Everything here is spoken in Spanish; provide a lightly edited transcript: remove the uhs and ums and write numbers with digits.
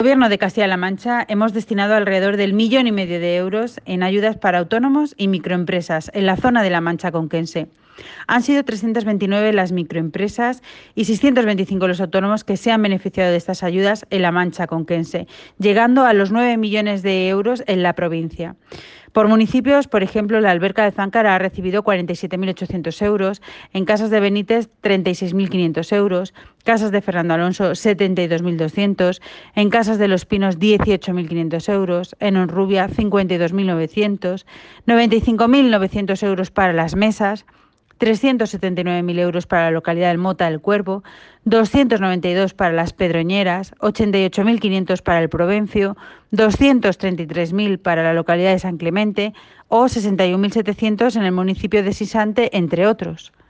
El Gobierno de Castilla-La Mancha hemos destinado alrededor del 1,5 millones de euros en ayudas para autónomos y microempresas en la zona de La Mancha Conquense. Han sido 329 las microempresas y 625 los autónomos que se han beneficiado de estas ayudas en La Mancha Conquense, llegando a los 9 millones de euros en la provincia. Por municipios, por ejemplo, la Alberca de Záncara ha recibido 47.800 euros, en Casas de Benítez 36.500 euros, Casas de Fernando Alonso 72.200, en Casas de los Pinos 18.500 euros, en Honrubia 52.900, 95.900 euros para Las Mesas, 379.000 euros para la localidad del Mota del Cuervo, 292 para Las Pedroñeras, 88.500 para el Provencio, 233.000 para la localidad de San Clemente o 61.700 en el municipio de Sisante, entre otros.